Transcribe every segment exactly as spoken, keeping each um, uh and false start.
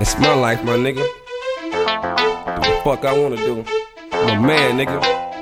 It's my life, my nigga. Do the fuck I wanna do. I'm a man, nigga.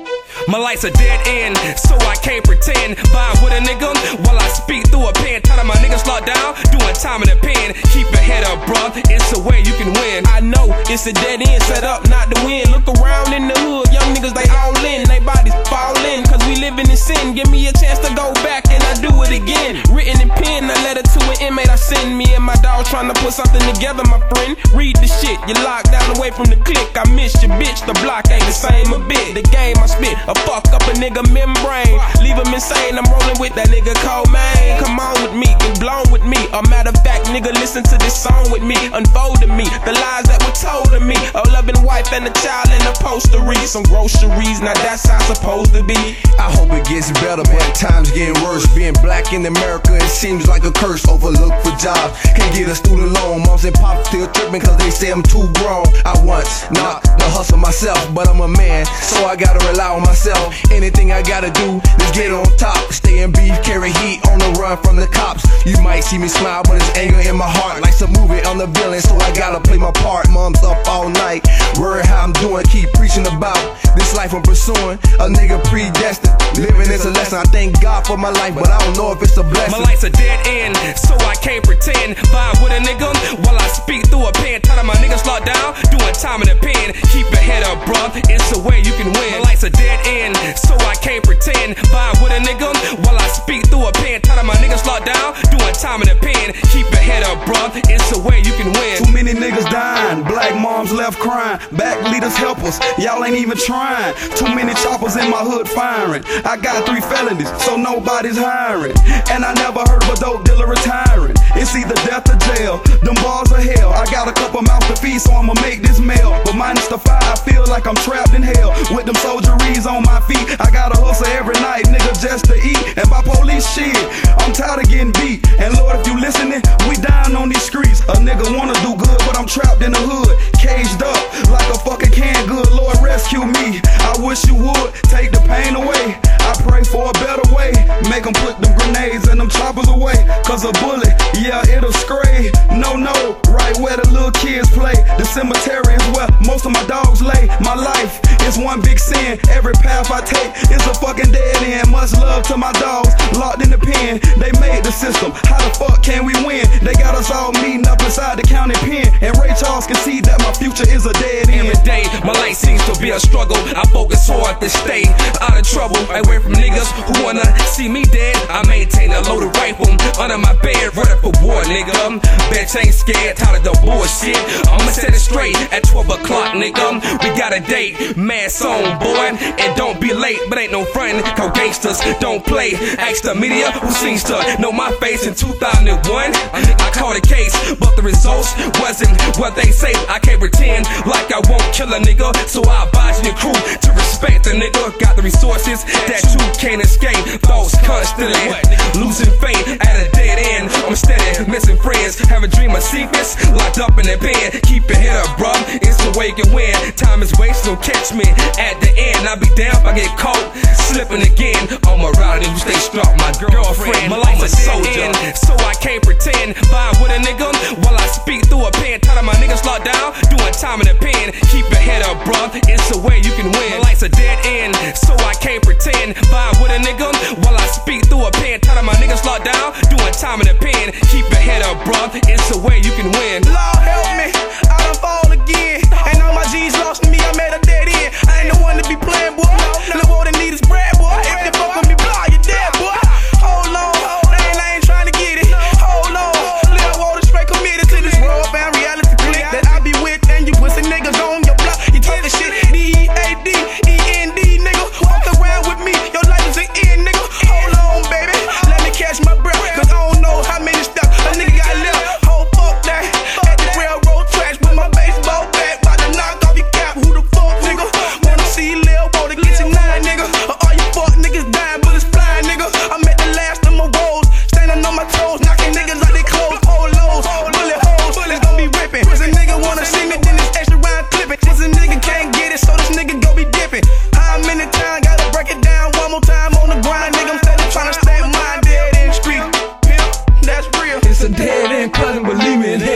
My life's a dead end, so I can't pretend. Vibe with a nigga while I speak through a pen. Tell my niggas locked down, doing time in the pen. Keep your head up, bruh, it's a way you can win. I know it's a dead end, set up not to win. Look around in the hood, young niggas they all in. They bodies falling, cause we living in sin. Give me a chance to go back and I do it again. Written in pen, a letter to an inmate I send. Me and my dog trying to put something together, my friend. Read the shit, you locked down away from the click. I miss your bitch, the block ain't the same a bit. The game I spit, a fuck up a nigga membrane. Leave him insane, I'm rolling with that nigga cold man. Come on with me, get blown with me. A matter of fact, nigga, listen to this song with me. Unfolding me, the lies that were told to me. A loving wife and a child and a postery. Some groceries, now that's how it's supposed to be. I hope it gets better, but times getting worse. Being black in America, it seems like a curse. Overlooked for jobs, can't get a student loan. Moms and pops still tripping cause they say I'm too grown. I once knocked the hustle myself, but I'm a man, so I gotta rely on myself. Anything I gotta do is get on top. Stay in beef, carry heat on the run from the cops. You might see me smile, but it's anger in my heart. Like some movie, I'm the villain, so I gotta play my part. Mom's up all night, worry how I'm doing. Keep preaching about this life I'm pursuing. A nigga predestined, living is a lesson. I thank God for my life, but I don't know if it's a blessing. My life's a dead end, so I can't pretend. Vibe with a nigga while I speak through a pen. Tell my niggas locked down, doing time in the pen. Keep your head up, bruh, it's a way you can win. My life's a dead end, so I can't pretend. Vibe with a nigga while I speak through a pen. Tell my niggas locked down, doing time in the pen. Keep your head up, bruh, it's a way you can win. Too many niggas dying, black moms left crying. Back leaders help us, y'all ain't even trying. Too many choppers in my hood firing. I got three felonies, so nobody's hiring. And I never heard of a dope dealer retiring. It's either death or jail, them bars are hell. I got a couple mouths to feed, so I'ma make this meal. But minus the fire, I feel like I'm trapped in hell. With them soldieries on my feet, I gotta hustle every night, nigga, just to eat. And by police shit, I'm tired of getting beat. And Lord, if you listening, we dying on these streets. A nigga wanna do good, but I'm trapped in the hood, caged up like a fucking canned good. Lord, rescue me, I wish you would take the pain away. I pray for a better way, make them put them grenades and them choppers away. Cause a bullet, yeah, it'll stray. No, no, right where the little kids play. The cemetery is where most of my dogs lay. My life is one big sin, every path I take is a fucking dead end. Much love to my dogs, locked in the pen. They made the system, how the fuck can we win? They got us all meeting up inside the county pen. And Ray Charles can see that my future is a dead end. Every day, my life seems to be a struggle. I focus hard to stay out of trouble, away from niggas who wanna see me dead. I maintain a loaded rifle under my bed, ready for war, nigga. Bitch ain't scared, tired of the bullshit. I'ma set it straight at twelve o'clock, nigga. We got a date, mad song, boy. And don't be late, but ain't no friend, cause gangsters don't play. Ask the media who seems to know my face in two thousand one. I caught a case, but the results wasn't what they say. I can't pretend like I won't kill a nigga, so I advise your crew to respect the nigga. Got the resources that you can't escape. Thoughts constantly losing faith at a dead end. I'm steady missing friends, have a dream of secrets locked up in their bed. Keep your head up, bruh, it's the way you win. Time is wasted, don't catch me at the end. I'll be down if I get caught slipping again. On my routing, you stay strapped, my girlfriend. My life's a soldier, so I can't pretend. Vibe with a nigga while I speak through a pen. Tell my niggas locked down, doing time in the pen. Keep your head up, bruh, it's the way you can win. My life's a dead end, so I can't pretend. Vibe with a nigga while I speak through a pen. Tell my niggas locked down, doing time in the pen. Keep your head up, bruh, it's the way you can win. Lord help me, I done fall again. Ain't all my G's lost to me, I made a dead end. I ain't the one to be playing, boy. Look what they need is bread, boy. If you fuck with me, blah, you dead, boy. Hold on, I ain't, I ain't trying to get it. Hold on, Lil' Water straight committed to this raw band reality click that I be with, and you pussy niggas on your block. You talk the shit, D E A D E N D, nigga. Walk around with me, your life is an end, nigga. Hold on, baby, let me catch my breath, cause I don't know how many steps a nigga got left. Hold fuck that, at the railroad tracks with my baseball bat, about to knock off your cap. Who the fuck, nigga? Wanna see Lil' Water get your nine, nigga? Or all you fuck niggas dying, bullets flying, nigga? I'm at the last of my woes, standing on my toes, knocking niggas like they clothes. Hold lows, bullet holes, bullets gon' be ripping. Cause a nigga wanna see me, then this extra round clipping. Cause a nigga can't get it, so this nigga go be dipping. How many times gotta break it down one more time on the grind, nigga? I'm steady tryna stay my dead end street. Pimp, that's real. It's a dead end, cousin, believe me, it ain't no way out.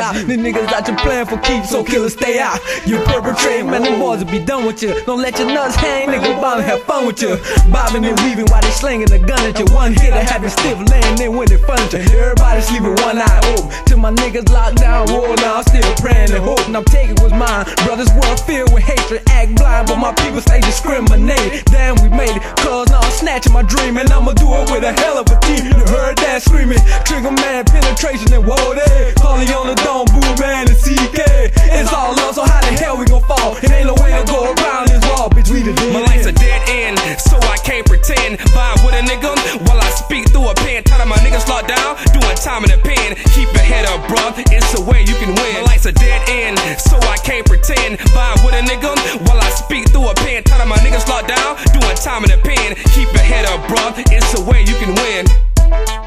out. The niggas out your plan for keeps, so killers stay out. You perpetrate, man, them boys will be done with you. Don't let your nuts hang, nigga, bomb have fun with you. Bobbing and weaving while they slinging the gun at you. One hit to have you stiff laying in with the furniture. Everybody sleeping one eye open. Till my niggas locked down, war now I'm still praying and hoping. I'm taking what's mine. Brothers world filled with hatred, act blind, but my people stay discriminated. Damn, we made it, cause now I'm snatching my dream, and I'ma do it with a hell of a team. You heard that screaming, trigger man, penetration and whoa there. Calling on the dome, boo man and C K. It's all love, so how the hell we gon' fall? It ain't no way to go around this wall, bitch, we the dead. My life's a dead end, so I can't pretend. Vibe with a nigga while I speak through a pen. Tired of my niggas locked down, doing time in the pen. Keep your head up, bruh, it's the way you can win. My life's a dead end, so I can't pretend. Vibe with a nigga while I speak through a pen. Tired of my niggas locked down, doing time in the pen. Keep your head up, bruh, it's the way you can win.